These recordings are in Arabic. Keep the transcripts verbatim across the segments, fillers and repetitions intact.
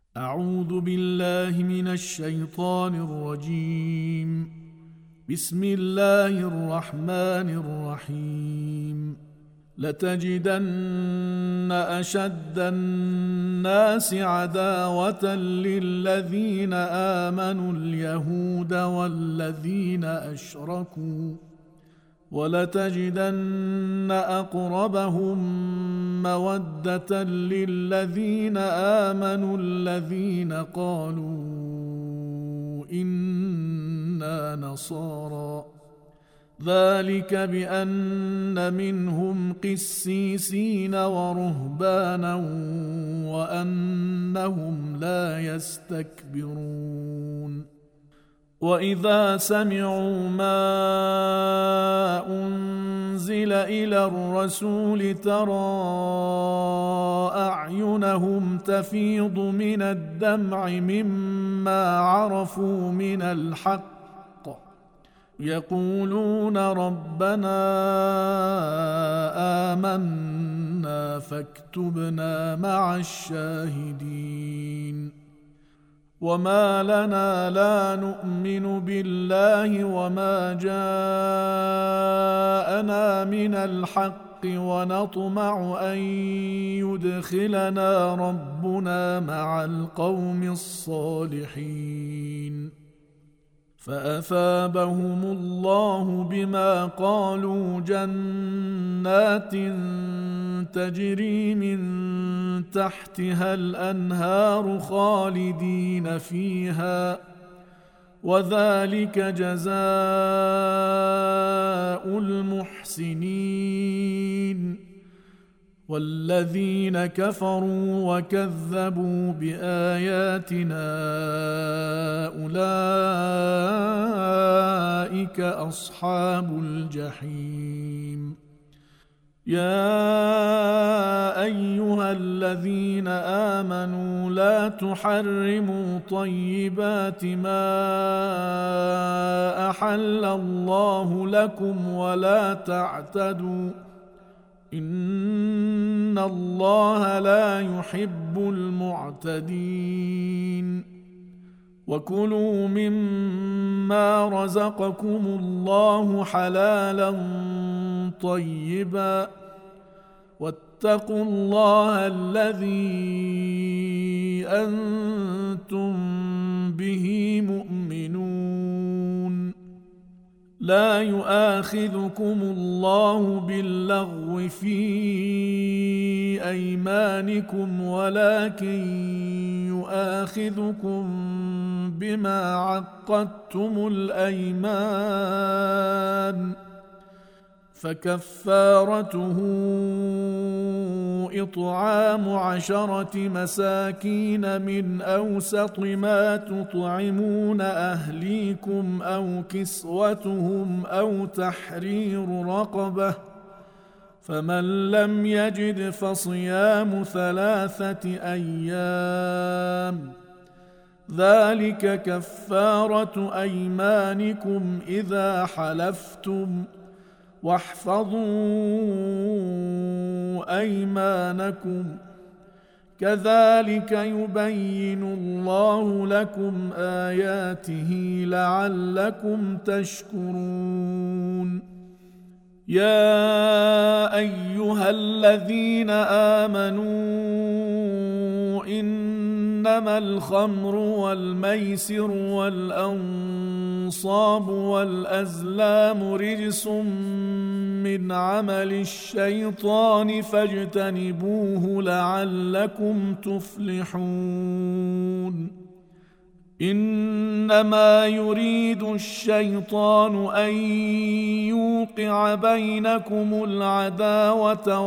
أعوذ بالله من الشيطان الرجيم. بسم الله الرحمن الرحيم. لتجدن أشد الناس عداوة للذين آمنوا اليهود والذين أشركوا، ولتجدن أقربهم مودة للذين آمنوا الذين قالوا إنا نصارى، ذلك بأن منهم قسيسين ورهبانا وأنهم لا يستكبرون. وإذا سمعوا ما أنزل إلى الرسول ترى أعينهم تفيض من الدمع مما عرفوا من الحق، يقولون ربنا آمنا فاكتبنا مع الشاهدين. وما لنا لا نؤمن بالله وما جاءنا من الحق ونطمع أن يدخلنا ربنا مع القوم الصالحين. فأثابهم الله بما قالوا جنات تجري من تحتها الأنهار خالدين فيها، وذلك جزاء المحسنين. والذين كفروا وكذبوا بآياتنا أولئك أصحاب الجحيم. يا أيها الذين آمنوا لا تحرموا طيبات ما أحل الله لكم ولا تعتدوا، إن الله لا يحب المعتدين. وكلوا مما رزقكم الله حلالا طيبا، واتقوا الله الذي أنتم به مؤمنون. لا يؤاخذكم الله باللغو في أيمانكم ولكن يؤاخذكم بما عقدتم الأيمان، فكفارته إطعام عشرة مساكين من أوسط ما تطعمون أهليكم أو كسوتهم أو تحرير رقبة، فمن لم يجد فصيام ثلاثة أيام، ذلك كفارة أيمانكم إذا حلفتم، واحفظوا أيمانكم، كذلك يبين الله لكم آياته لعلكم تشكرون. يا أيها الذين آمنوا إنما الخمر والميسر والأنصاب والأزلام رجس من عمل الشيطان فاجتنبوه لعلكم تفلحون. إنما يريد الشيطان أن يوقع بينكم العداوة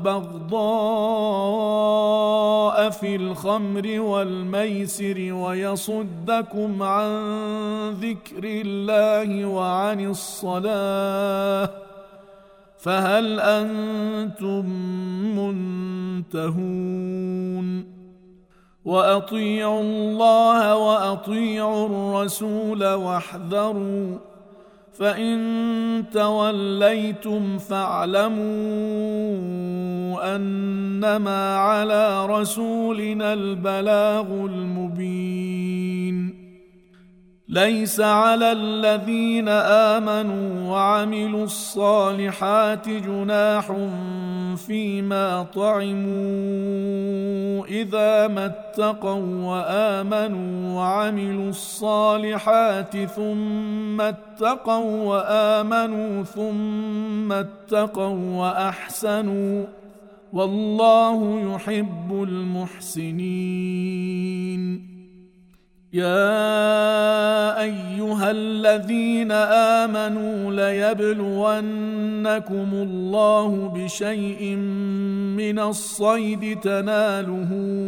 والبغضاء في الخمر والميسر ويصدكم عن ذكر الله وعن الصلاة، فهل أنتم منتهون؟ وأطيعوا الله وأطيعوا الرسول واحذروا، فإن توليتم فاعلموا أنما على رسولنا البلاغ المبين. ليس على الذين آمنوا وعملوا الصالحات جناح فيما طعموا إذا ما اتقوا وآمنوا وعملوا الصالحات ثم اتقوا وآمنوا ثم اتقوا وأحسنوا والله يحب المحسنين. يا أيها الذين آمنوا ليبلونكم الله بشيء من الصيد تناله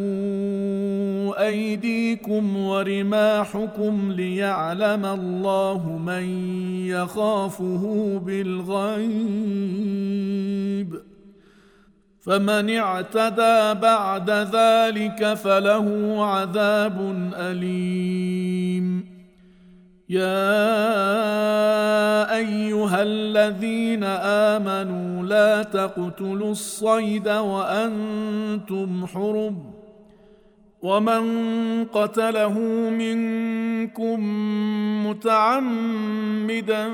أيديكم ورماحكم ليعلم الله من يخافه بالغيب، فمن اعتدى بعد ذلك فله عذاب أليم. يا أيها الذين آمنوا لا تقتلوا الصيد وأنتم حرم، ومن قتله منكم متعمدا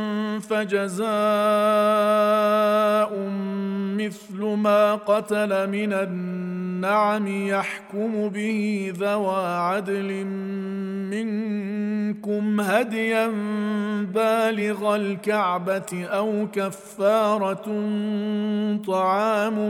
فجزاء مثل ما قتل من النعم يحكم به ذوى عدل منكم هديا بالغ الكعبة أو كفارة طعام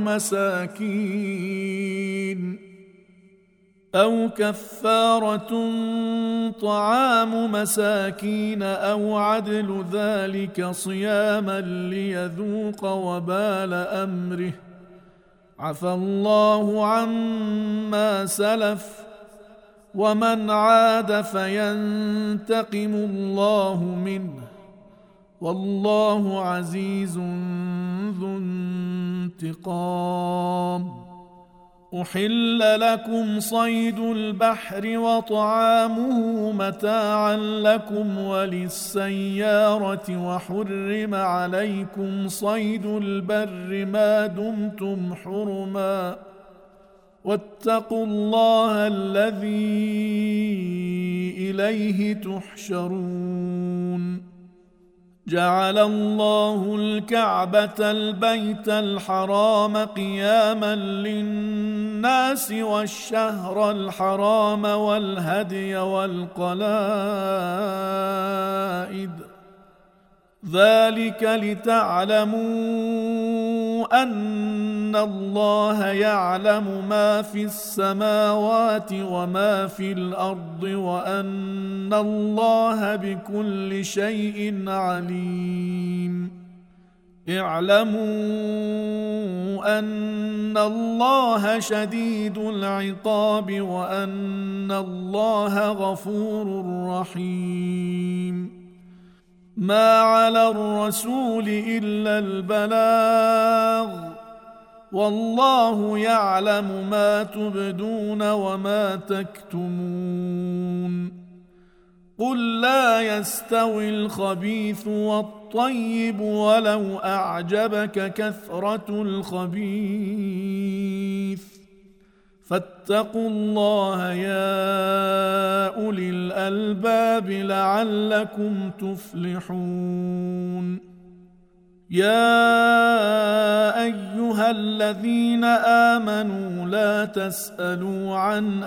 مساكين أو كفارة طعام مساكين أو عدل ذلك صياما ليذوق وبال أمره، عفى الله عما سلف، ومن عاد فينتقم الله منه، والله عزيز ذو انتقام. أحل لكم صيد البحر وطعامه متاعا لكم وللسيارة، وحرم عليكم صيد البر ما دمتم حرما، واتقوا الله الذي إليه تحشرون. جعل الله الكعبة البيت الحرام قياما للناس والشهر الحرام والهدي والقلائد، ذلك لتعلموا أن الله يعلم ما في السماوات وما في الأرض وأن الله بكل شيء عليم. اعلموا أن الله شديد العقاب وأن الله غفور رحيم. ما على الرسول إلا البلاغ، والله يعلم ما تبدون وما تكتمون. قل لا يستوي الخبيث والطيب ولو أعجبك كثرة الخبيث، فاتقوا الله يا أولي الألباب لعلكم تفلحون. يا أيها الذين آمنوا لا تسألوا عن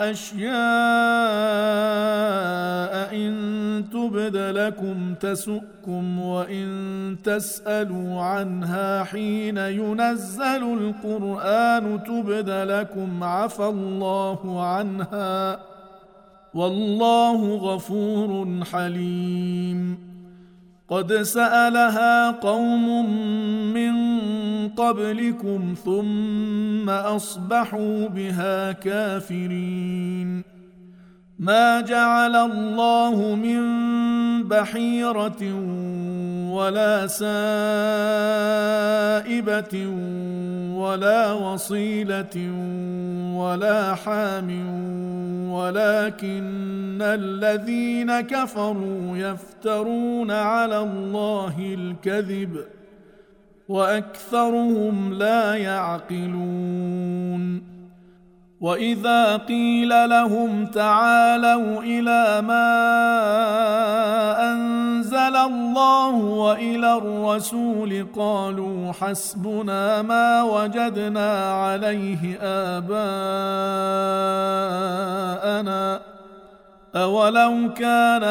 أشياء إن تبد لكم تسؤكم، وإن تسألوا عنها حين ينزل القرآن تبد لكم عفى الله عنها، والله غفور حليم. قد سألها قوم من قبلكم ثم أصبحوا بها كافرين. ما جعل الله من بحيرة ولا سائبة ولا وصيلة ولا حام ولكن الذين كفروا يفترون على الله الكذب وأكثرهم لا يعقلون. وإذا قيل لهم تعالوا إلى ما أنزل الله وإلى الرسول قالوا حسبنا ما وجدنا عليه آباءنا أولو كان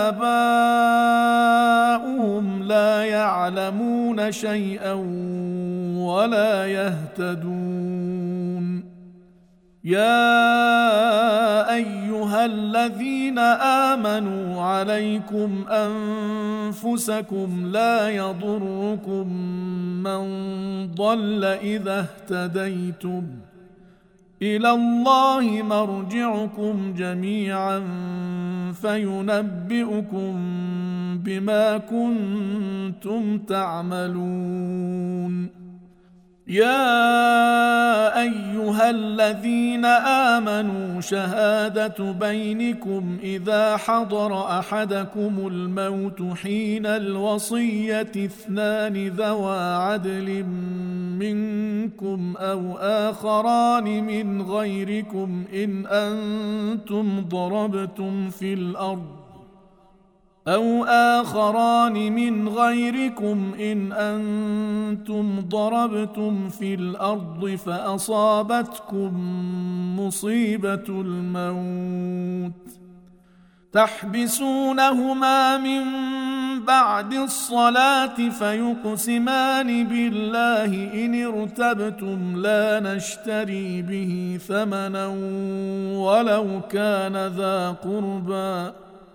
آباؤهم لا يعلمون شيئا ولا يهتدون. يا أيها الذين آمنوا عليكم أنفسكم لا يضركم من ضل إذا اهتديتم إلى الله مرجعكم جميعا فينبئكم بما كنتم تعملون. يا أيها الذين آمنوا شهادة بينكم إذا حضر أحدكم الموت حين الوصية اثنان ذوى عدل منكم أو آخران من غيركم إن أنتم ضربتم في الأرض أو آخران من غيركم إن أنتم ضربتم في الأرض فأصابتكم مصيبة الموت تحبسونهما من بعد الصلاة فيقسمان بالله إن ارتبتم لا نشتري به ثمنا ولو كان ذا قربى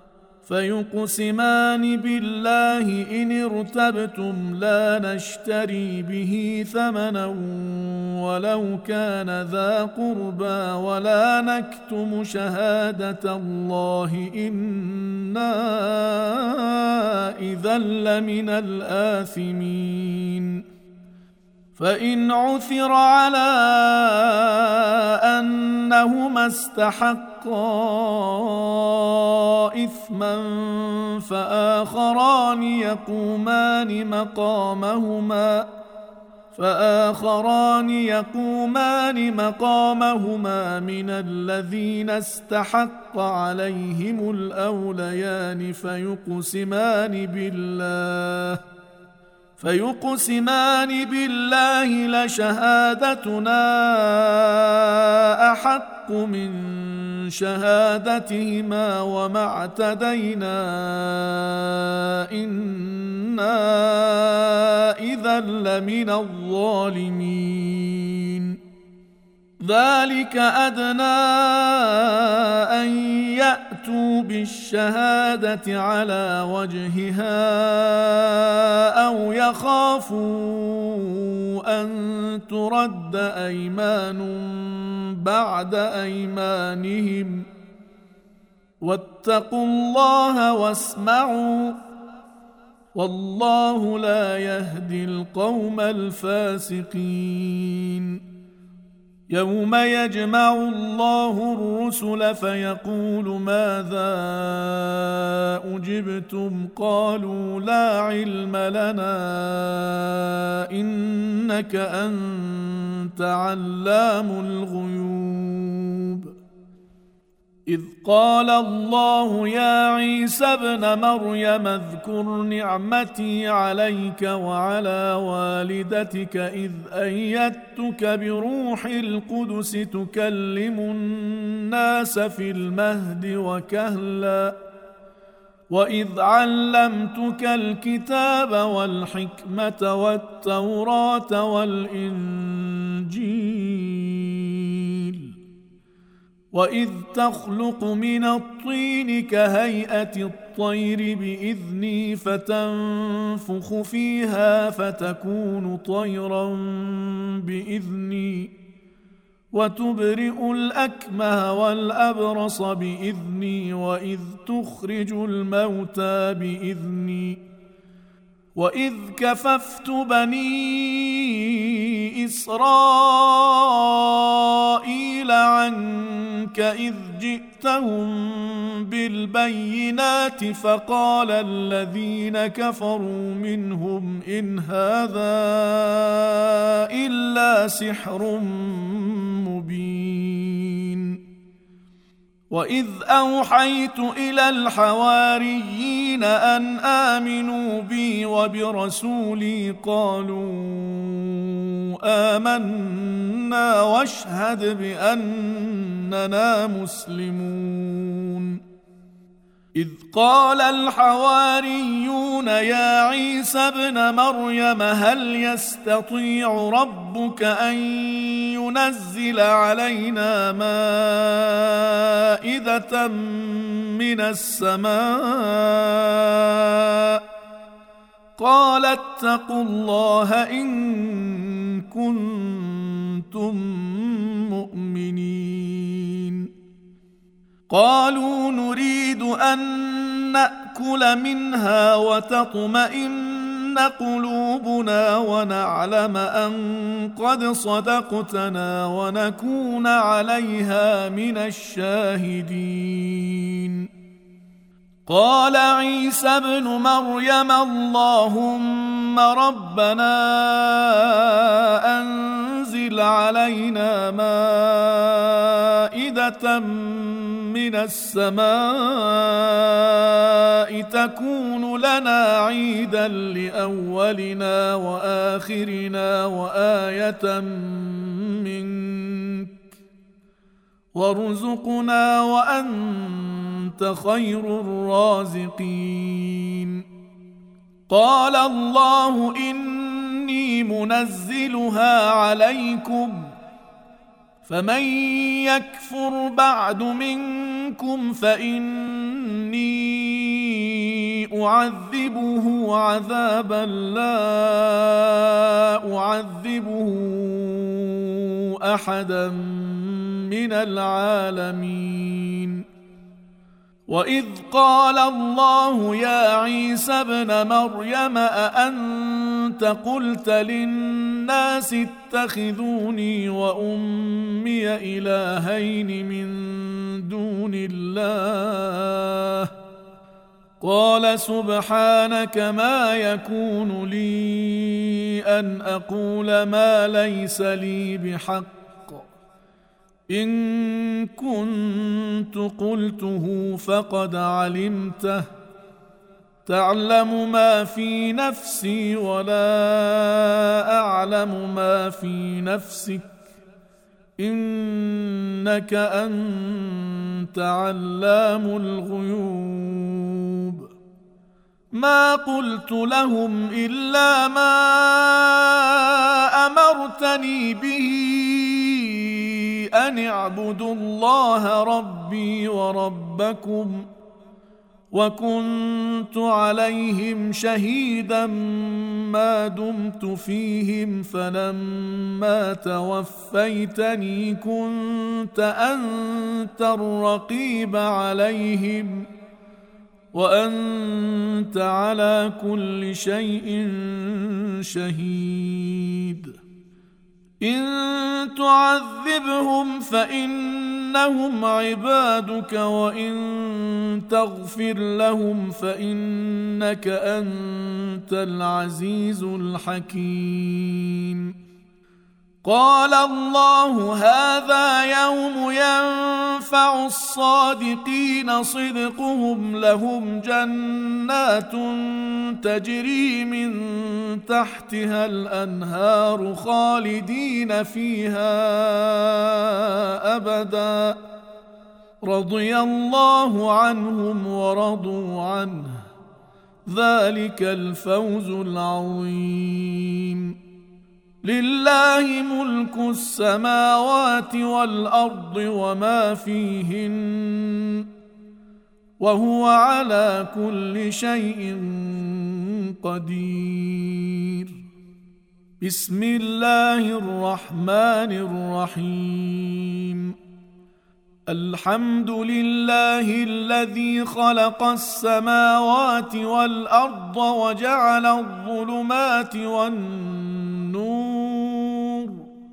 فيقسمان بالله إن ارتبتم لا نشتري به ثمنا ولو كان ذا قربى ولا نكتم شهادة الله إنا إذا لمن الآثمين. فإن عثر على أنهما استحقا إثما فآخران يقومان مقامهما فآخران يقومان مقامهما من الذين استحق عليهم الأوليان فيقسمان بالله فيقسمان بالله لشهادتنا أحق من شهادتهما وما اعتدينا إنا إذا لمن الظالمين. ذلك أدنى أن يأتوا بالشهادة على وجهها أو يخافوا أن ترد أيمان بعد أيمانهم واتقوا الله واسمعوا والله لا يهدي القوم الفاسقين. يوم يجمع الله الرسل فيقول ماذا أجبتم قالوا لا علم لنا إنك أنت علام الغيوب. إذ قال الله يا عيسى ابن مريم اذكر نعمتي عليك وعلى والدتك إذ أيدتك بروح القدس تكلم الناس في المهد وكهلا وإذ علمتك الكتاب والحكمة والتوراة والإنجيل وإذ تخلق من الطين كهيئة الطير بإذني فتنفخ فيها فتكون طيرا بإذني وتبرئ الأكمه والأبرص بإذني وإذ تخرج الموتى بإذني وإذ كففت بني إسرائيل عنك إذ جئتهم بالبينات فقال الذين كفروا منهم إن هذا إلا سحر مبين وإذ أوحيت إلى الحواريين أن آمنوا بي وبرسولي قالوا آمنا واشهد بأننا مسلمون إذ قال الحواريون يا عيسى ابن مريم هل يستطيع ربك أن ينزل علينا مائدة من السماء قال اتقوا الله إن كنتم مؤمنين قالوا نريد أن نأكل منها وتطمئن قلوبنا ونعلم أن قد صدقتنا ونكون عليها من الشاهدين قال عيسى ابن مريم اللهم ربنا أنزل علينا مائدة من السماء تكون لنا عيدا لأولنا وآخرنا وآية منك وارزقنا وأنت خير الرازقين قال الله إني منزلها عليكم فمن يكفر بعد منكم فإني أعذبه عذابا لا أعذبه أحدا من العالمين وإذ قال الله يا عيسى ابن مريم أأنت قلت للناس اتخذوني وأمي إلهين من دون الله قال سبحانك ما يكون لي أن أقول ما ليس لي بحق إن كنت قلته فقد علمته تعلم ما في نفسي ولا أعلم ما في نفسك إنك أنت علام الغيوب ما قلت لهم إلا ما أمرتني به أن اعبدوا الله ربي وربكم وكنت عليهم شهيدا ما دمت فيهم فلما توفيتني كنت أنت الرقيب عليهم وأنت على كل شيء شهيد إن تعذبهم فإنهم عبادك وإن تغفر لهم فإنك أنت العزيز الحكيم قال الله هذا يوم ينفع الصادقين صدقهم لهم جنات تجري من تحتها الأنهار خالدين فيها أبدا رضي الله عنهم ورضوا عنه ذلك الفوز العظيم لله ملك السماوات والأرض وما فيهن وهو على كل شيء قدير بسم الله الرحمن الرحيم الحمد لله الذي خلق السماوات والأرض وجعل الظلمات والنور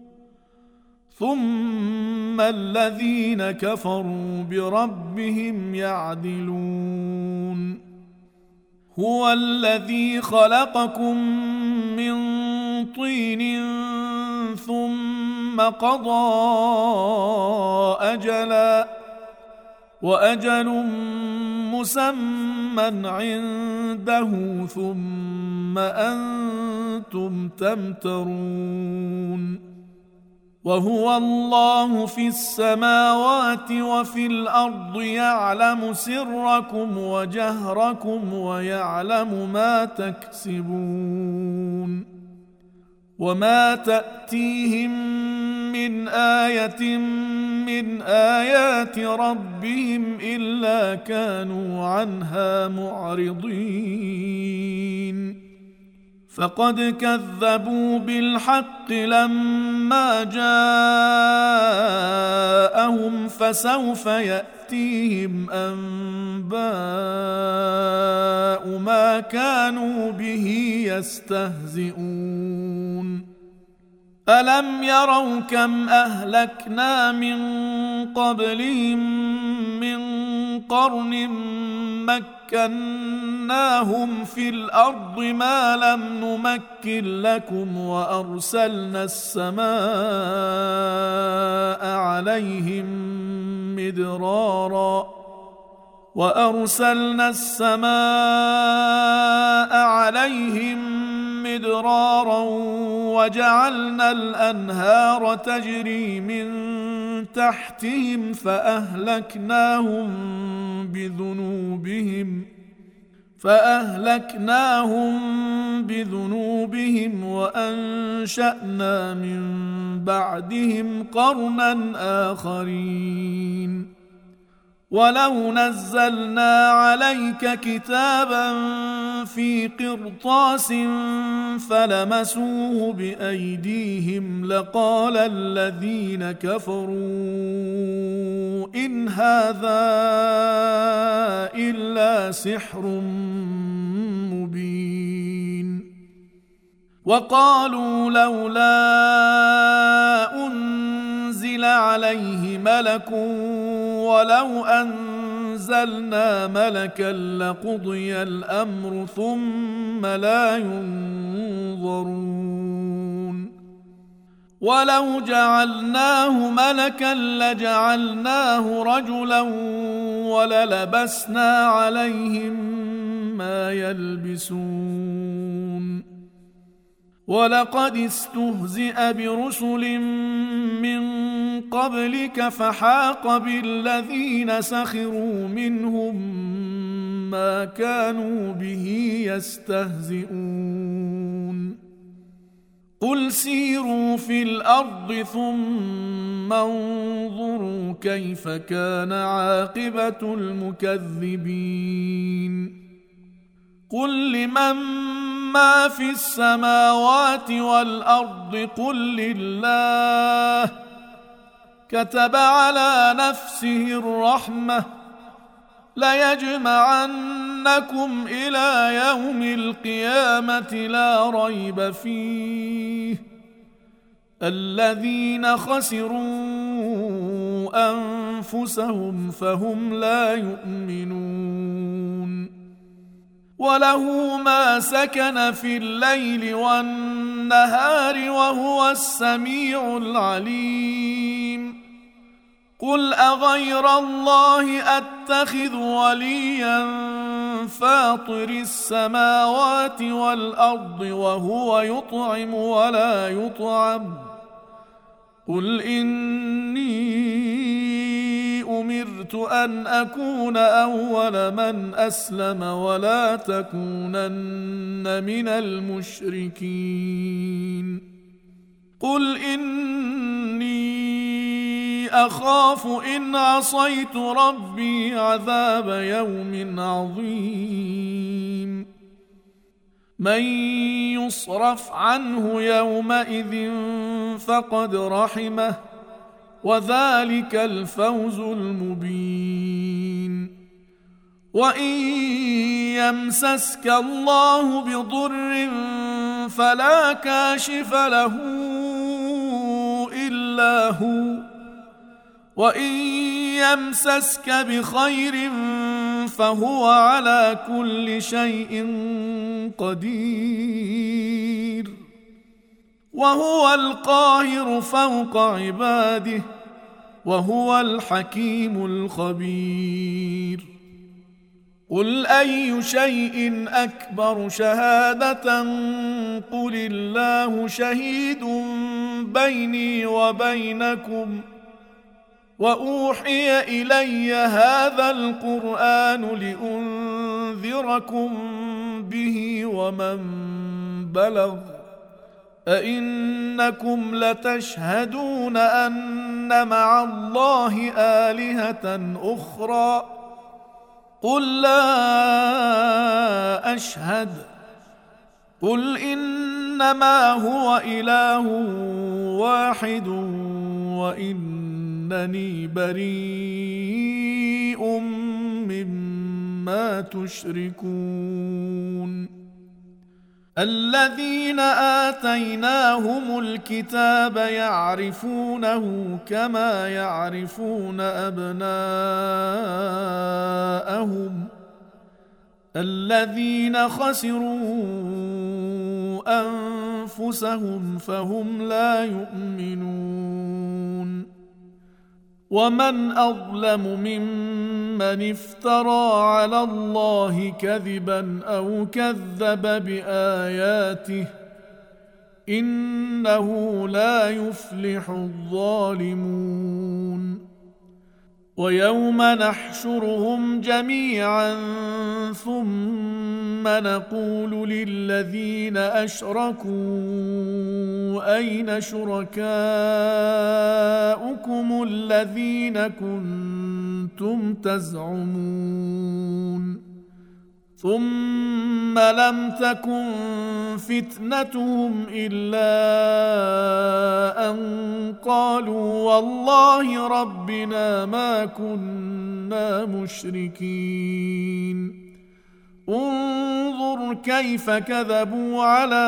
ثم الذين كفروا بربهم يعدلون هو الذي خلقكم من طين ثم قضى أجلا وأجل مسمى عنده ثم أنتم تمترون وهو الله في السماوات وفي الأرض يعلم سركم وجهركم ويعلم ما تكسبون وما تأتيهم من آية من آيات ربهم إلا كانوا عنها معرضين فقد كذبوا بالحق لما جاءهم فسوف يأتيهم أنباء ما كانوا به يستهزئون ألم يروا كم أهلكنا من قبلهم من قرن مكناهم في الأرض ما لم نمكن لكم وأرسلنا السماء عليهم مدرارا وأرسلنا السماء عليهم مدرارا وجعلنا الأنهار تجري من تحتهم فأهلكناهم بذنوبهم فأهلكناهم بذنوبهم وأنشأنا من بعدهم قرنا آخرين ولو نزلنا عليك كتابا في قرطاس فلمسوه بأيديهم لقال الذين كفروا إن هذا إلا سحر مبين وقالوا لولا أنزل عليه ملك ولو أنزلنا ملكا لقضي الأمر ثم لا ينظرون ولو جعلناه ملكا لجعلناه رجلا وللبسنا عليهم ما يلبسون ولقد استهزئ برسل من قبلك فحاق بالذين سخروا منهم ما كانوا به يستهزئون قل سيروا في الأرض ثم انظروا كيف كان عاقبة المكذبين قل لمن ما في السماوات والأرض قل لله كتب على نفسه الرحمة ليجمعنكم إلى يوم القيامة لا ريب فيه الذين خسروا أنفسهم فهم لا يؤمنون وله ما سكن في الليل والنهار وهو السميع العليم قل أغير الله أتخذ وليا فاطر السماوات والأرض وهو يطعم ولا يطعم قل إني أمرت أن أكون أول من أسلم ولا تكونن من المشركين قل إني أخاف إن عصيت ربي عذاب يوم عظيم من يصرف عنه يومئذ فقد رحمه وذلك الفوز المبين. وإن يمسسك الله بضر فلا كاشف له إلا هو وإن يمسسك بخير فهو على كل شيء قدير وهو القاهر فوق عباده وهو الحكيم الخبير. قل أي شيء أكبر شهادة قل الله شهيد بيني وبينكم وأوحي إلي هذا القرآن لأنذركم به ومن بلغ أئنكم لتشهدون أن مع الله آلهة أخرى قل لا أشهد قل إنما هو إله واحد وإنني بريء مما تشركون. الذين آتيناهم الكتاب يعرفونه كما يعرفون أبناءهم الذين خسروا أنفسهم فهم لا يؤمنون. ومن أظلم ممن افترى على الله كذبا أو كذب بآياته إنه لا يفلح الظالمون. ويوم نحشرهم جميعا ثم نقول للذين أشركوا أين شركاؤكم الذين كنتم تزعمون ثم لم تكن فتنتهم إلا أن قالوا والله ربنا ما كنا مشركين. انظر كيف كذبوا على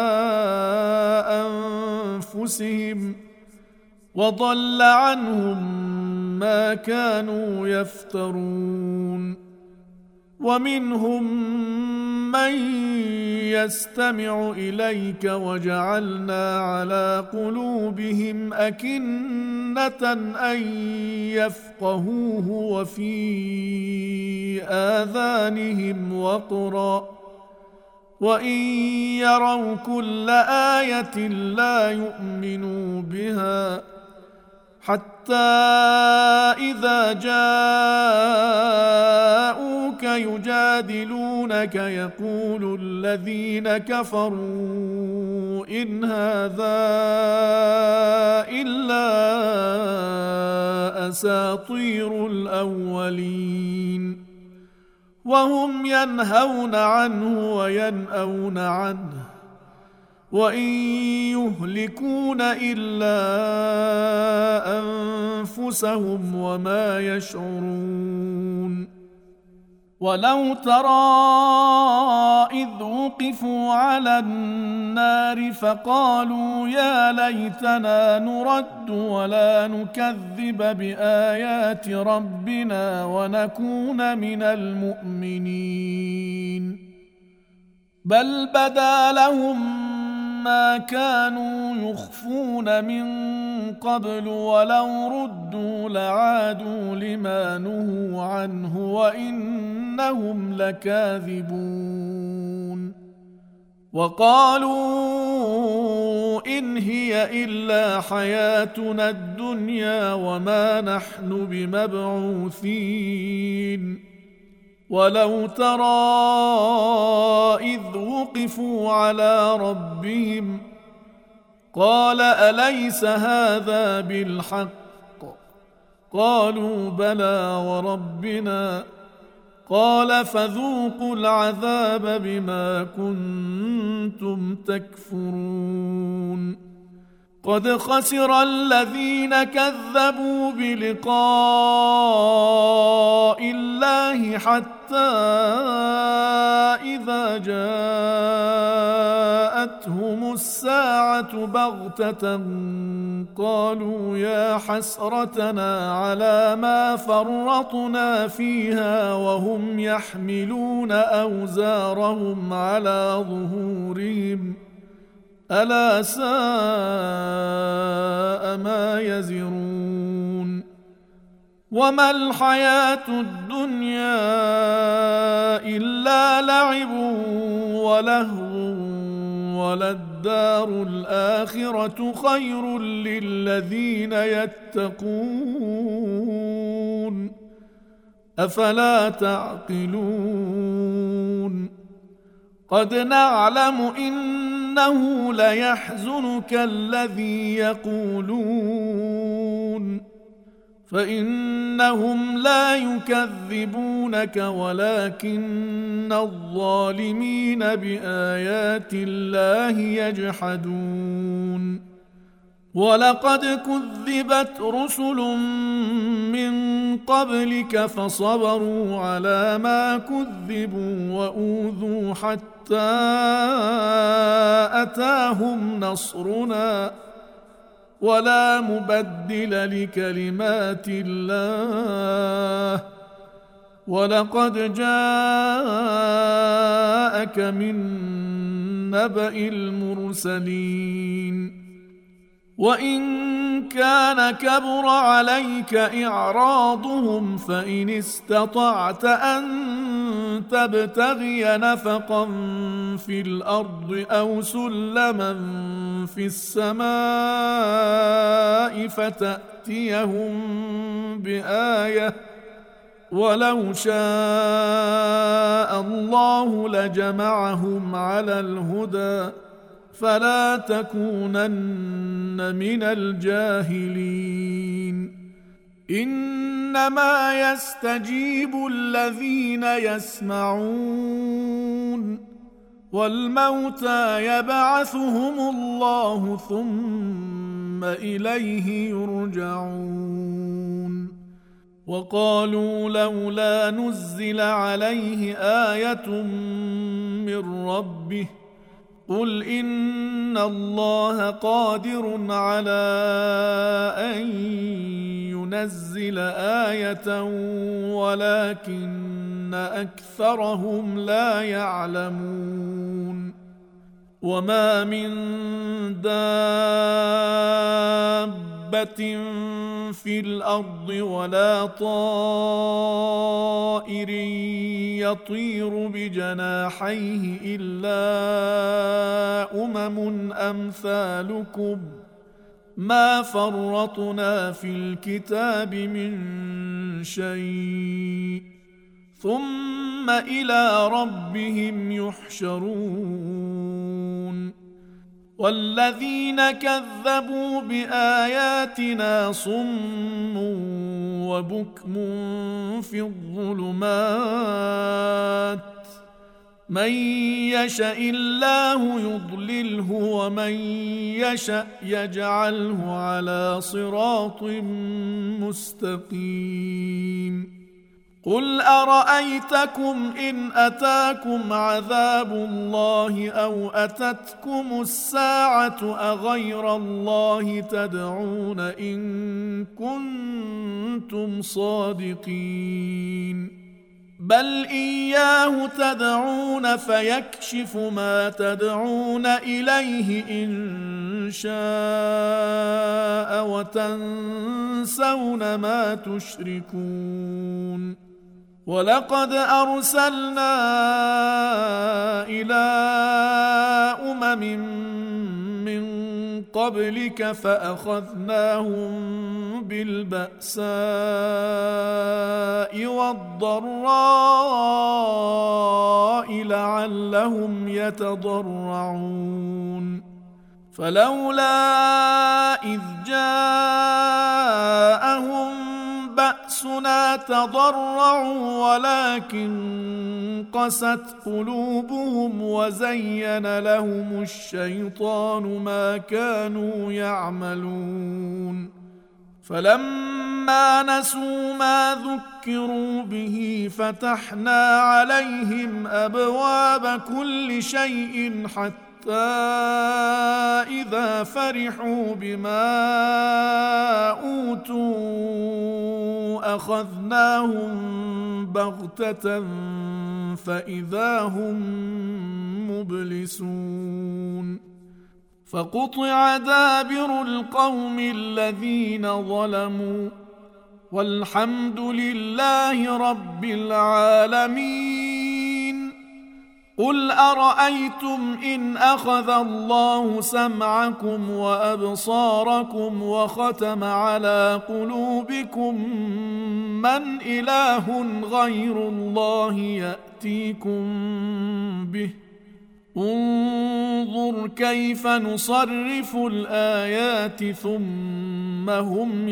أنفسهم وضل عنهم ما كانوا يفترون. ومنهم من يستمع إليك وجعلنا على قلوبهم أكنة أن يفقهوه وفي آذانهم وقرا وإن يروا كل آية لا يؤمنوا بها حتى إذا جاءوك يجادلونك يقول الذين كفروا إن هذا إلا أساطير الأولين وهم ينهون عنه وينأون عنه وإن يهلكون إلا أنفسهم وما يشعرون. ولو ترى إذ وقفوا على النار فقالوا يا ليتنا نرد ولا نكذب بآيات ربنا ونكون من المؤمنين بل بدا لهم ما كانوا يخفون من قبل ولو ردوا لعادوا لما نهوا عنه وإنهم لكاذبون. وقالوا إن هي إلا حياتنا الدنيا وما نحن بمبعوثين. ولو ترى إذ وقفوا على ربهم قال أليس هذا بالحق قالوا بلى وربنا قال فذوقوا العذاب بما كنتم تكفرون قد خسر الذين كذبوا بلقاء الله حتى إذا جاءتهم الساعة بغتة قالوا يا حسرتنا على ما فرطنا فيها وهم يحملون أوزارهم على ظهورهم ألا ساء ما يزرون وما الحياة الدنيا إلا لعب ولهو وللدار الآخرة خير للذين يتقون أفلا تعقلون قد نعلم إنه ليحزنك الذي يقولون فإنهم لا يكذبونك ولكن الظالمين بآيات الله يجحدون ولقد كذبت رسل من قبلك فصبروا على ما كذبوا وأوذوا حتى أتاهم نصرنا ولا مبدل لكلمات الله ولقد جاءك من نبأ المرسلين وإن كان كبر عليك إعراضهم فإن استطعت أن تبتغي نفقا في الأرض أو سلما في السماء فتأتيهم بآية ولو شاء الله لجمعهم على الهدى فلا تكونن من الجاهلين إنما يستجيب الذين يسمعون والموتى يبعثهم الله ثم إليه يرجعون وقالوا لولا نزل عليه آية من ربه قل إن الله قادر على أن ينزل آية ولكن أكثرهم لا يعلمون وما من دابة في الأرض ولا طائر يطير بجناحيه إلا أمم أمثالكم ما فرطنا في الكتاب من شيء ثم إلى ربهم يحشرون والذين كذبوا بآياتنا صم وبكم في الظلمات من يشاء الله يضلله ومن يشاء يجعله على صراط مستقيم قل أرأيتكم إن أتاكم عذاب الله أو أتتكم الساعة أغير الله تدعون إن كنتم صادقين بل إياه تدعون فيكشف ما تدعون إليه إن شاء وتنسون ما تشركون ولقد أرسلنا إلى أمم من قبلك فأخذناهم بالبأساء والضراء لعلهم يتضرعون فلولا إذ جاءهم بأسنا بأسنا تضرعوا ولكن قست قلوبهم وزين لهم الشيطان ما كانوا يعملون فلما نسوا ما ذكروا به فتحنا عليهم أبواب كل شيء حتى إذا فرحوا بما أوتوا أخذناهم بغتة فإذا هم مبلسون فقطع دابر القوم الذين ظلموا والحمد لله رب العالمين قل أرأيتم إن أخذ الله سمعكم وأبصاركم وختم على قلوبكم من إله غير الله يأتيكم به انظر كيف نصرف الآيات ثم هم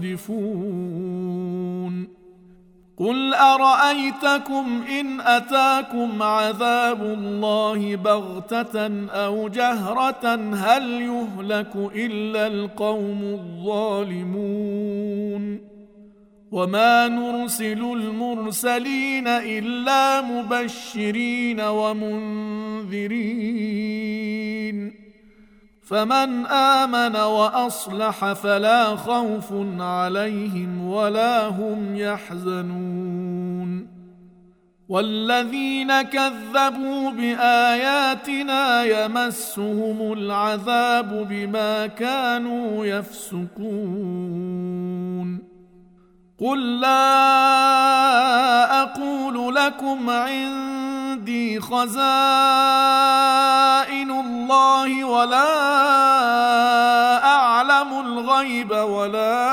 يصدفون قل أرأيتكم إن أتاكم عذاب الله بغتة أو جهرة هل يهلك إلا القوم الظالمون وما نرسل المرسلين إلا مبشرين ومنذرين فمن آمن وأصلح فلا خوف عليهم ولا هم يحزنون والذين كذبوا بآياتنا يمسهم العذاب بما كانوا يفسقون قل لا أقول لكم عندي خزائن الله ولا أعلم الغيب ولا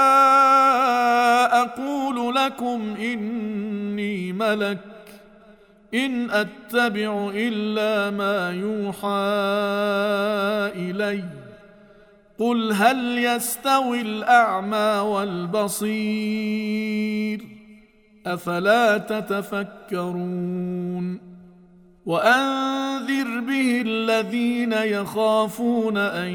أقول لكم إني ملك إن أتبع إلا ما يوحى إلي قل هل يستوي الأعمى والبصير أفلا تتفكرون وأنذر به الذين يخافون أن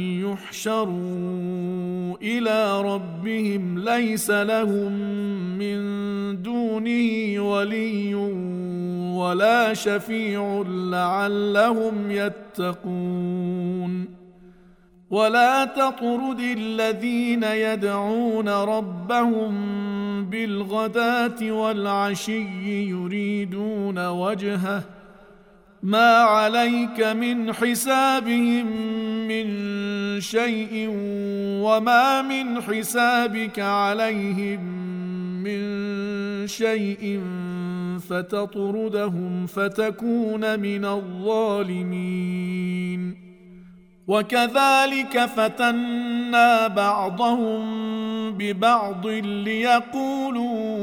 يحشروا إلى ربهم ليس لهم من دونه ولي ولا شفيع لعلهم يتقون ولا تطرد الذين يدعون ربهم بالغداة والعشي يريدون وجهه ما عليك من حسابهم من شيء وما من حسابك عليهم من شيء فتطردهم فتكون من الظالمين وكذلك فتنا بعضهم ببعض ليقولوا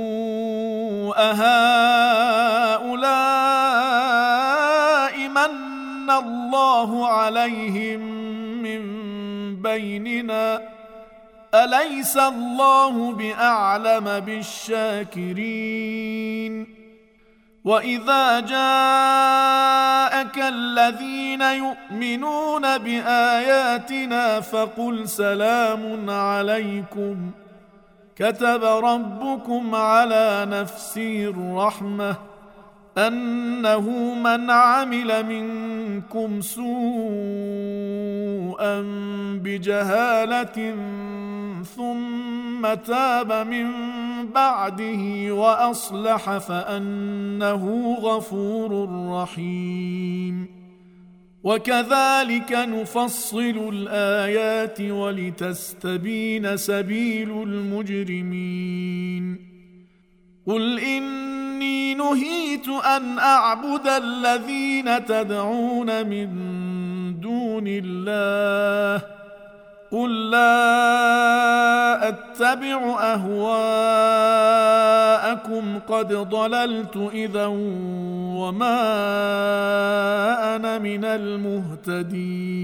أهؤلاء من الله عليهم من بيننا أليس الله بأعلم بالشاكرين وإذا جاءك الذين يؤمنون بآياتنا فقل سلام عليكم كتب ربكم على نفسه الرحمة أنه من عمل منكم سوءا بجهالة ثم تاب من بعده وأصلح فأنه غفور رحيم وكذلك نفصل الآيات ولتستبين سبيل المجرمين قل إني نهيت أن أعبد الذين تدعون من دون الله قل لا أتبع أهواءكم قد ضللت إذا وما أنا من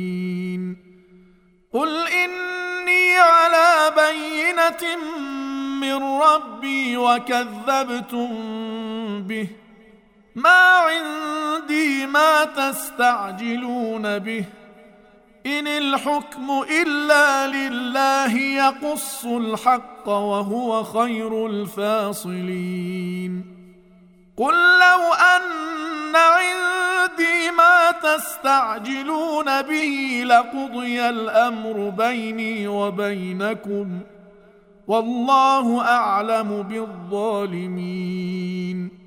المهتدين قل إني على بينة من ربي وكذبتم به، ما عندي ما تستعجلون به، إن الحكم إلا لله يقص الحق وهو خير الفاصلين. قل لو أن عندي ما تستعجلون به لقضي الأمر بيني وبينكم والله أعلم بالظالمين.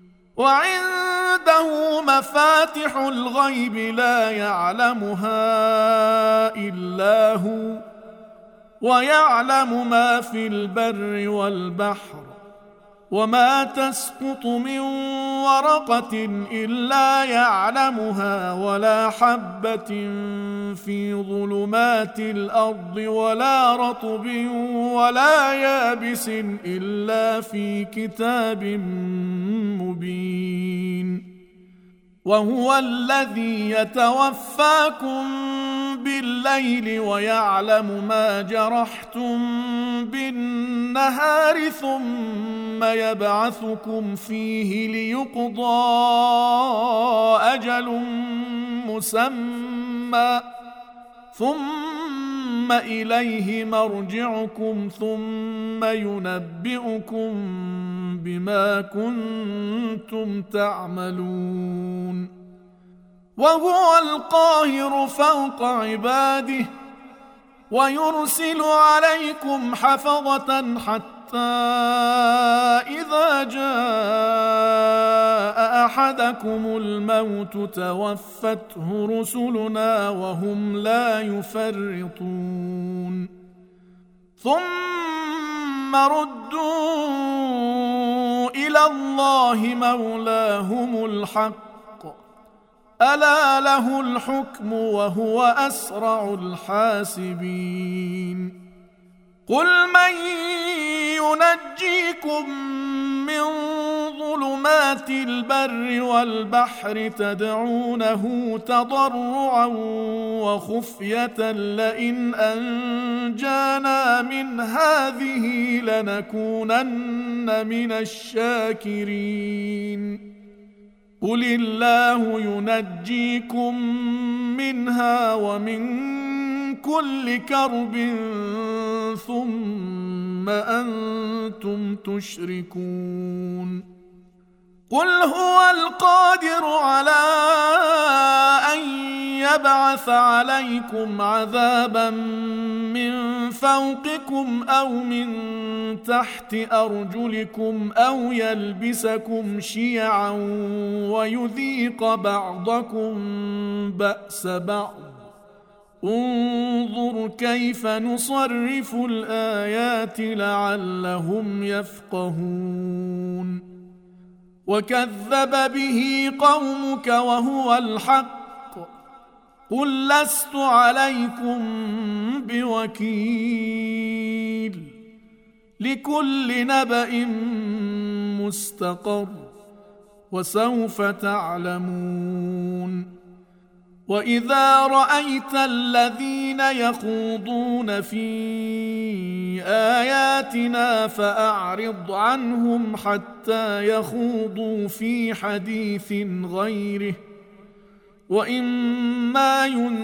وعنده مفاتح الغيب لا يعلمها إلا هو، ويعلم ما في البر والبحر، وما تسقط من ورقة إلا يعلمها، ولا حبة في ظلمات الأرض، ولا رطب ولا يابس إلا في كتاب مبين. وهو الذي يتوفاكم بالليل ويعلم ما جرحتم بالنهار، ثم يبعثكم فيه ليقضى أجل مسمى، ثم إليه مرجعكم ثم ينبئكم بما كنتم تعملون. وهو القاهر فوق عباده، ويرسل عليكم حفظة حتى إذا جاء أحدكم الموت توفته رسلنا وهم لا يفرطون، ثم ردوا إلى الله مولاهم الحق، ألا له الحكم وهو أسرع الحاسبين. قل من ينجيكم من ظلمات البر والبحر تدعونه تضرعا وخفية لئن أنجانا من هذه لنكونن من الشاكرين. قل الله ينجيكم منها ومن كل كرب ثم أنتم تشركون. قل هو القادر على أن يبعث عليكم عذابا من فوقكم أو من تحت أرجلكم أو يلبسكم شيعا ويذيق بعضكم بأس بعض. انظر كيف نصرف الآيات لعلهم يفقهون. وكذب به قومك وهو الحق قل لست عليكم بوكيل لكل نبأ مستقر وسوف تعلمون. وإذا رأيت الذين يخوضون في آياتنا فأعرض عنهم حتى يخوضوا في حديث غيره، وإما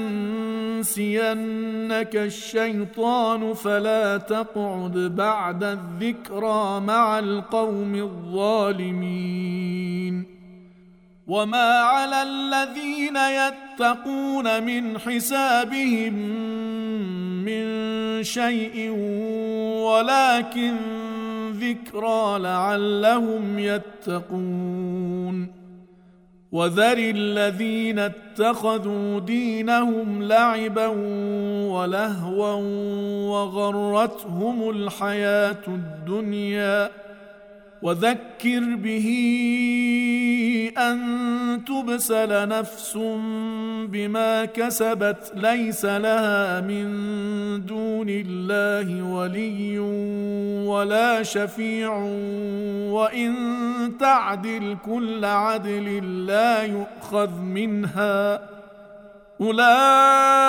ينسينك الشيطان فلا تقعد بعد الذكرى مع القوم الظالمين. وما على الذين يتقون من حسابهم من شيء ولكن ذكرى لعلهم يتقون. وذر الذين اتخذوا دينهم لعبا ولهوا وغرتهم الحياة الدنيا، وذكر به أن تبسل نفس بما كسبت ليس لها من دون الله ولي ولا شفيع، وإن تعدل كل عدل لا يؤخذ منها.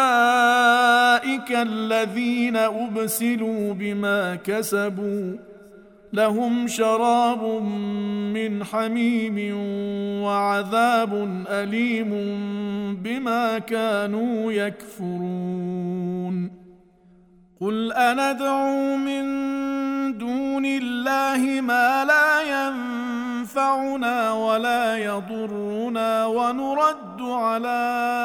أولئك الذين أبسلوا بما كسبوا لهم شراب من حميم وعذاب أليم بما كانوا يكفرون قل أندعو من دون الله ما لا ينفعنا ولا يضرنا ونرد على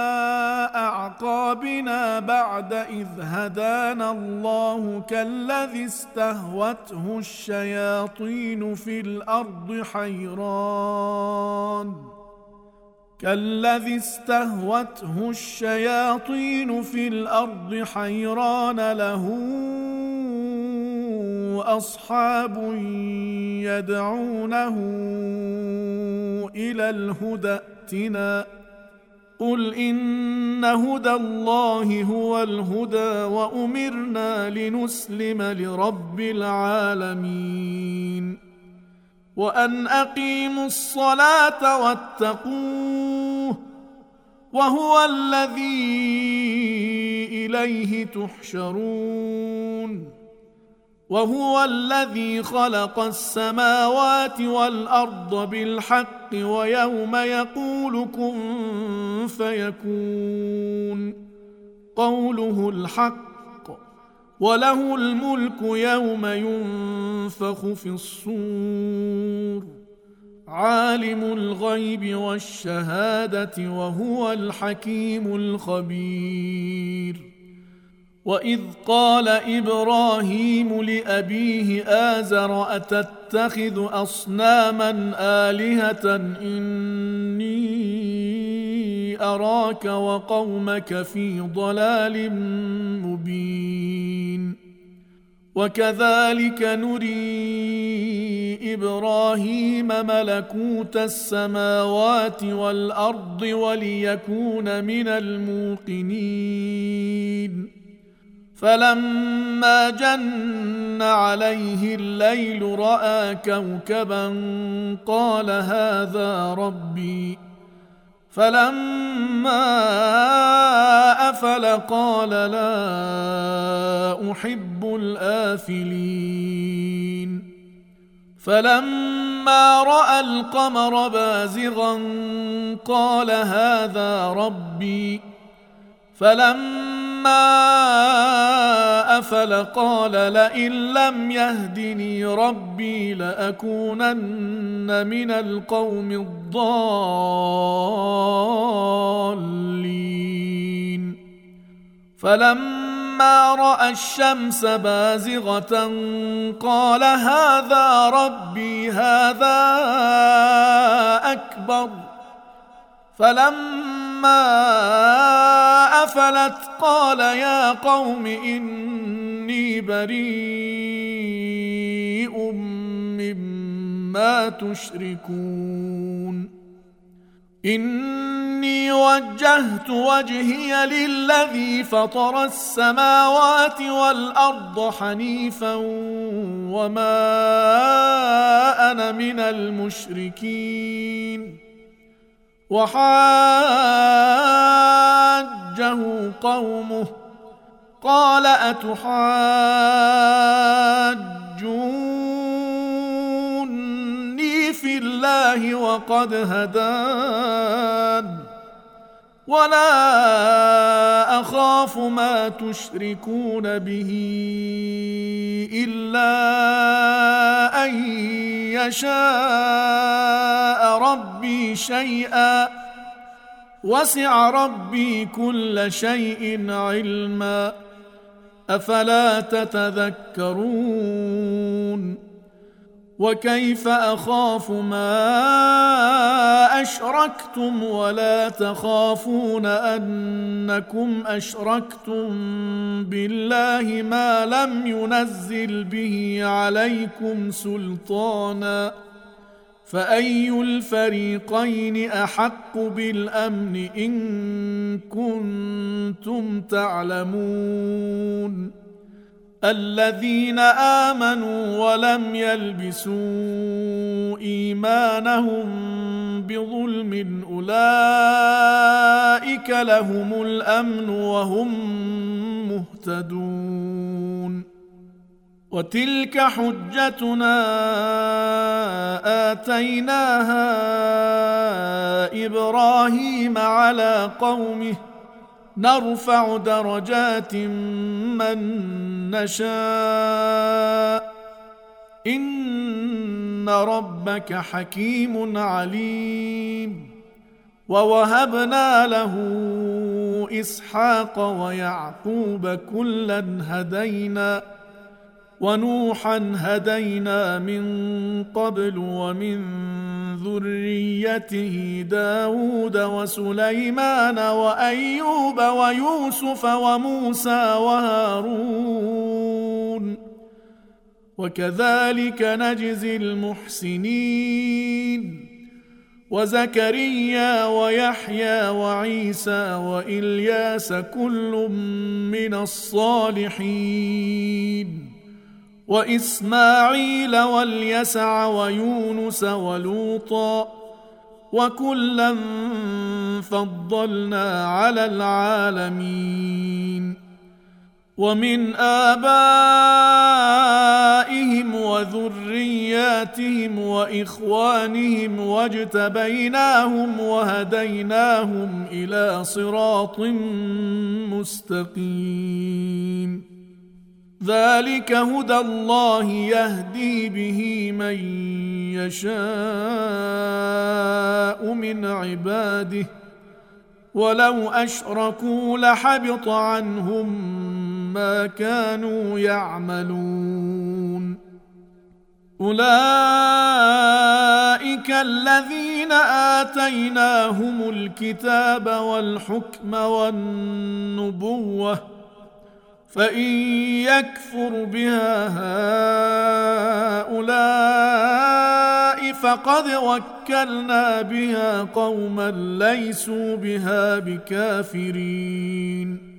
أعقابنا بعد إذ هدانا الله كالذي استهوته الشياطين في الأرض حيران كالذي استهوته الشياطين في الأرض حيران له أصحاب يدعونه إلى الهدى ائتنا قل إن هدى الله هو الهدى وأمرنا لنسلم لرب العالمين وأن أقيموا الصلاة واتقوه وهو الذي إليه تحشرون وهو الذي خلق السماوات والأرض بالحق ويوم يقول كن فيكون قوله الحق وله الملك يوم ينفخ في الصور عالم الغيب والشهادة وهو الحكيم الخبير وإذ قال إبراهيم لأبيه آزر أتتخذ أصناما آلهة إني أراك وقومك في ضلال مبين وكذلك نري إبراهيم ملكوت السماوات والأرض وليكون من الموقنين فلما جن عليه الليل رأى كوكبا قال هذا ربي فلما أفل قال لا أحب الآفلين فلما رأى القمر بازغا قال هذا ربي فلما أفل قال لئن لم يهدني ربي لأكونن من القوم الضالين فلما رأى الشمس بازغة قال هذا ربي هذا أكبر فلما أفلت قال يا قوم إني بريء مما تشركون إني وجهت وجهي للذي فطر السماوات والأرض حنيفا وما أنا من المشركين وحاجه قومه قال أتحاجوني في الله وقد هدان ولا أخاف ما تشركون به إلا أن يشاء ربي شيئا وسع ربي كل شيء علما أفلا تتذكرون وكيف أخاف ما أشركتم ولا تخافون أنكم أشركتم بالله ما لم ينزل به عليكم سلطانا فأي الفريقين أحق بالأمن إن كنتم تعلمون الذين آمنوا ولم يلبسوا إيمانهم بظلم أولئك لهم الأمن وهم مهتدون وتلك حجتنا آتيناها إبراهيم على قومه نرفع درجات من نشاء إن ربك حكيم عليم. ووهبنا له إسحاق ويعقوب كلا هدينا ونوحا هدينا من قبل ومن ذريته داود وسليمان وأيوب ويوسف وموسى وهارون وكذلك نجزي المحسنين وزكريا ويحيى وعيسى وإلياس كل من الصالحين وإسماعيل واليسع ويونس ولوطا وكلا فضلنا على العالمين. ومن آبائهم وذرياتهم وإخوانهم واجتبيناهم وهديناهم إلى صراط مستقيم. ذلك هدى الله يهدي به من يشاء من عباده ولو أشركوا لحبط عنهم ما كانوا يعملون. أولئك الذين آتيناهم الكتاب والحكم والنبوة فإن يكفر بها هؤلاء فقد وكلنا بها قوما ليسوا بها بكافرين.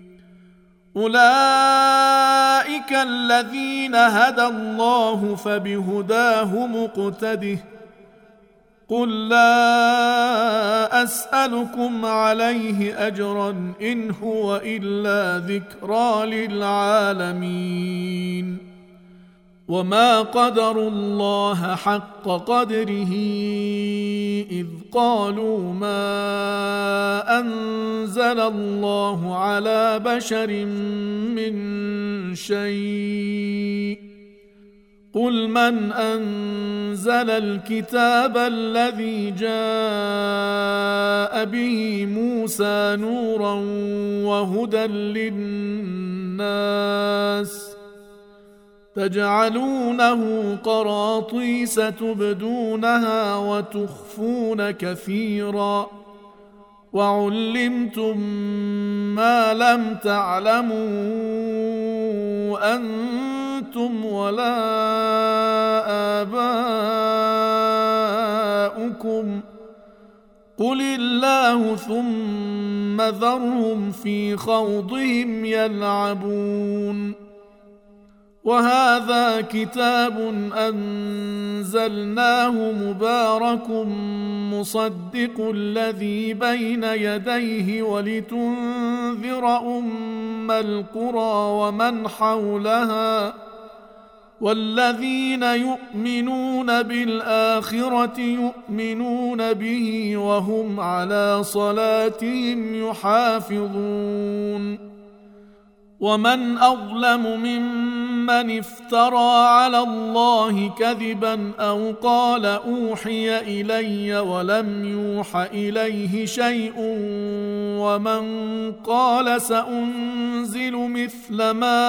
أولئك الذين هدى الله فبهداه مقتده قل لا أسألكم عليه أجرا إن هو إلا ذكرى للعالمين. وما قدروا الله حق قدره إذ قالوا ما أنزل الله على بشر من شيء قل من أنزل الكتاب الذي جاء به موسى نورا وهدى للناس تجعلونه قراطيس تبدونها وتخفون كثيرا وعلمتم ما لم تعلموا أنتم ولا آباؤكم قل الله ثم ذرهم في خوضهم يلعبون. وهذا كتاب أنزلناه مبارك مصدق الذي بين يديه ولتنذر أم القرى ومن حولها والذين يؤمنون بالآخرة يؤمنون به وهم على صلاتهم يحافظون. ومن أظلم ممن افترى على الله كذبا أو قال أوحي إلي ولم يوح إليه شيء ومن قال سأنزل مثل ما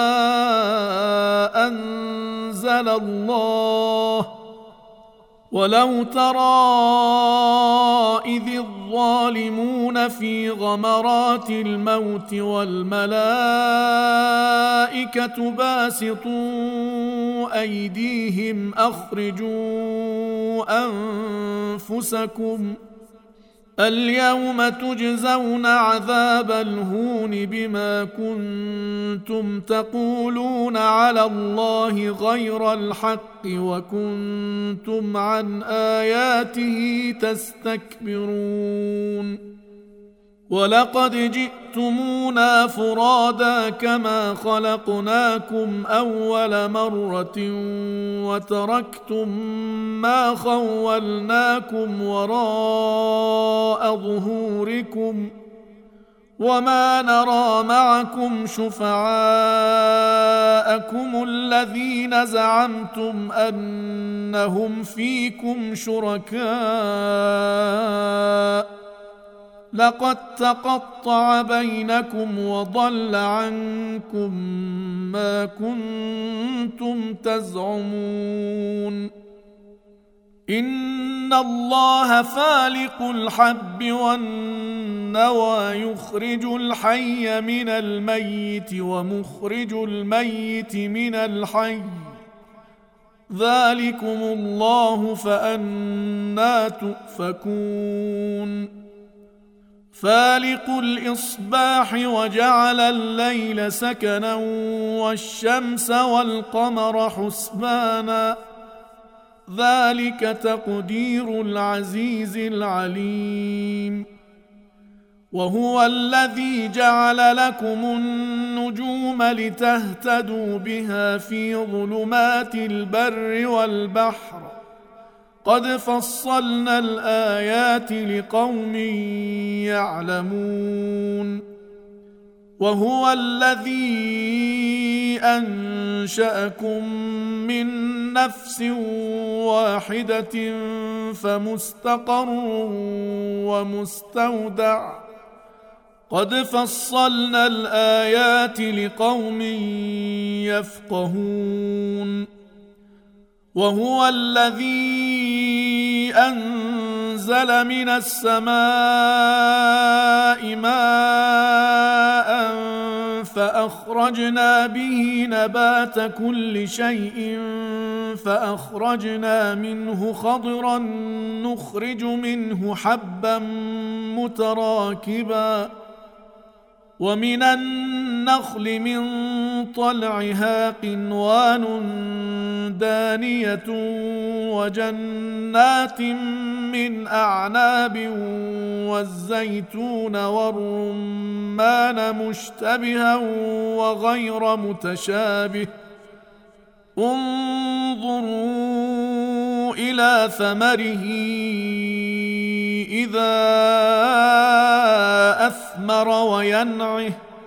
أنزل الله ولو ترى إذ الظالمون في غمرات الموت والملائكة باسطوا أيديهم أخرجوا أنفسكم اليوم تجزون عذاب الهون بما كنتم تقولون على الله غير الحق وكنتم عن آياته تستكبرون. ولقد جئتمونا فرادا كما خلقناكم أول مرة وتركتم ما خولناكم وراء ظهوركم وما نرى معكم شفعاءكم الذين زعمتم أنهم فيكم شركاء لقد تقطع بينكم وضل عنكم ما كنتم تزعمون إن الله فالق الحب والنوى يخرج الحي من الميت ومخرج الميت من الحي ذلكم الله فأنى تؤفكون فالق الإصباح وجعل الليل سكنا والشمس والقمر حسبانا ذلك تقدير العزيز العليم وهو الذي جعل لكم النجوم لتهتدوا بها في ظلمات البر والبحر قد فصلنا الآيات لقوم يعلمون وهو الذي أنشأكم من نفس واحدة فمستقر ومستودع قد فصلنا الآيات لقوم يفقهون وهو الذي أنزل من السماء ماء فأخرجنا به نبات كل شيء فأخرجنا منه خضرا نخرج منه حبا متراكبا ومن النخل من طلعها قنوان دانية وجنات من أعناب والزيتون والرمان مشتبها وغير متشابه انظروا إلى ثمره إذا أثمر وينعه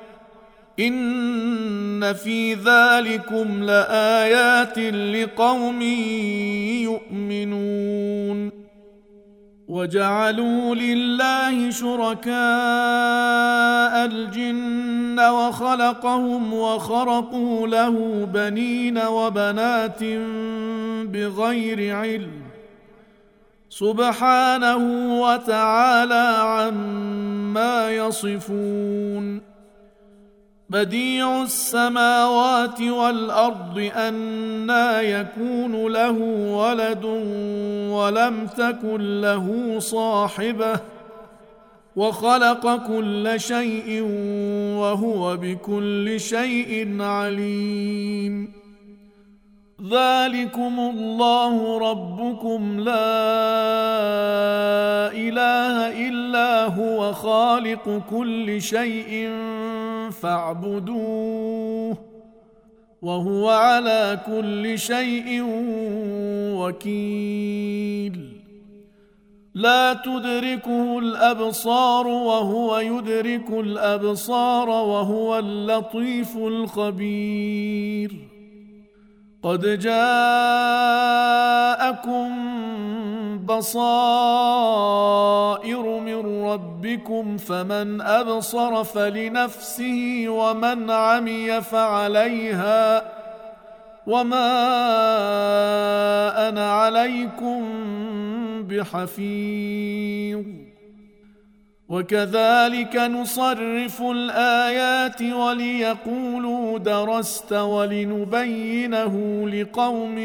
إن في ذلكم لآيات لقوم يؤمنون وجعلوا لله شركاء الجن وخلقهم وخرقوا له بنين وبنات بغير علم سبحانه وتعالى عما يصفون بديع السماوات والأرض أنى يكون له ولد ولم تكن له صاحبة وخلق كل شيء وهو بكل شيء عليم ذلكم الله ربكم لا إله إلا هو خالق كل شيء فاعبدوه وهو على كل شيء وكيل لا تدركه الأبصار وهو يدرك الأبصار وهو اللطيف الخبير قد جاءكم بصائر من ربكم فمن أبصر فلنفسه ومن عمي فعليها وما أنا عليكم بحفيظ وكذلك نصرف الآيات وليقولوا درست ولنبينه لقوم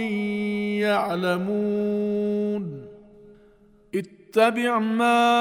يعلمون اتبع ما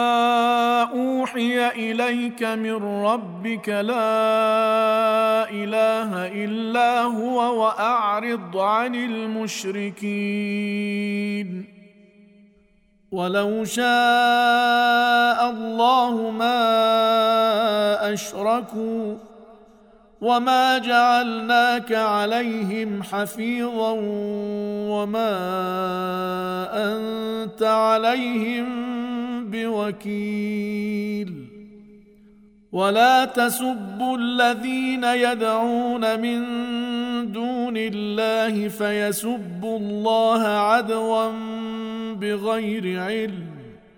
أوحي إليك من ربك لا إله إلا هو وأعرض عن المشركين ولو شاء الله ما أشركوا وما جعلناك عليهم حفيظا وما أنت عليهم بوكيل ولا تسبوا الذين يدعون من دون الله فيسبوا الله عدوا بغير علم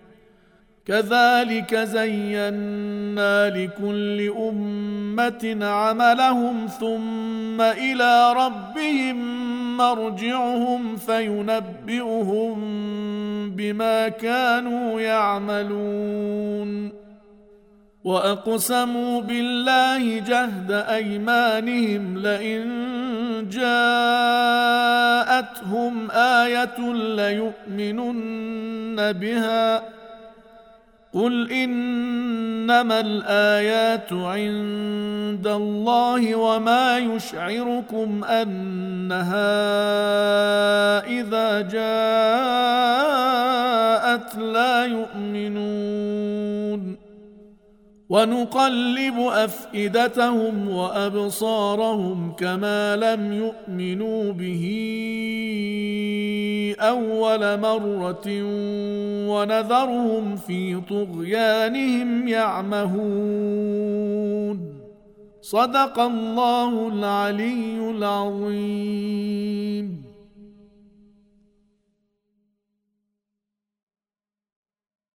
كذلك زينا لكل أمة عملهم ثم إلى ربهم مرجعهم فينبئهم بما كانوا يعملون وأقسموا بالله جهد أيمانهم لئن جاءتهم آية ليؤمنن بها قل إنما الآيات عند الله وما يشعركم أنها إذا جاءت لا يؤمنون ونقلب أفئدتهم وأبصارهم كما لم يؤمنوا به أول مرة ونذرهم في طغيانهم يعمهون صدق الله العلي العظيم.